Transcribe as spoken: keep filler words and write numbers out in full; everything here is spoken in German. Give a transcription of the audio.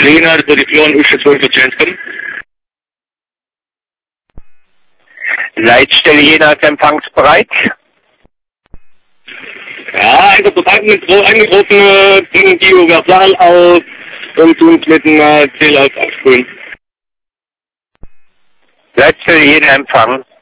Lena, Position U zwölf Prozent. Leitstelle Jena ist empfangsbereit. Ja, also sobald mit Angetroffene bringen die Universal auf und uns mit dem äh, Zähler absprühen. Leitstelle Jena empfangen.